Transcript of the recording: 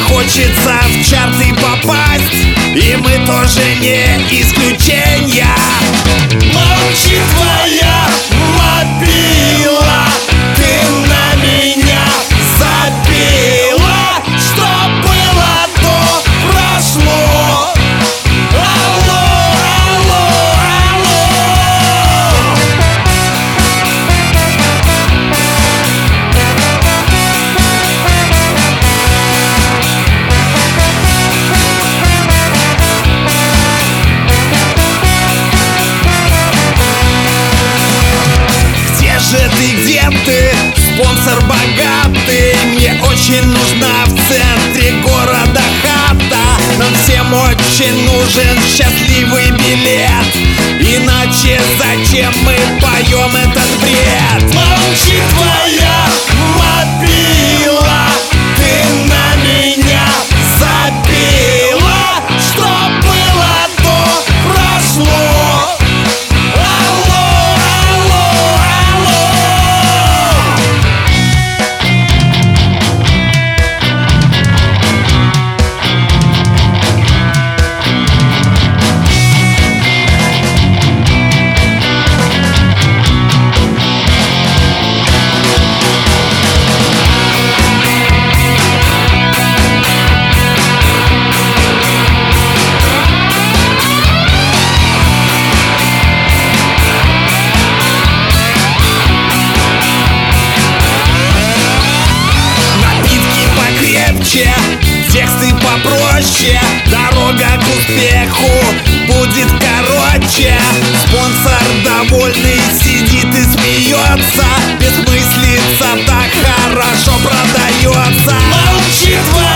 хочется в чарты попасть, и мы тоже не исключение. Молчит твоя мобила, ты на меня забила. Что было, то прошло. Алло, алло, алло. Где ты, спонсор богатый? Мне очень нужна в центре города хата. Нам всем очень нужен счастливый билет, иначе зачем мы поем этот бред? Молчит твоя мобила, ты на меня забила. Что было, то прошло. Тексты попроще, дорога к успеху будет короче. Спонсор довольный сидит и смеется, бессмыслица так хорошо продается. Молчит твоя